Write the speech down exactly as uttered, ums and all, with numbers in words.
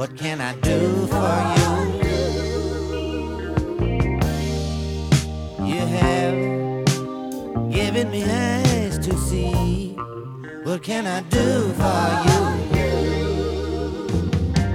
What can I do for you? You have given me eyes to see. What can I do for you?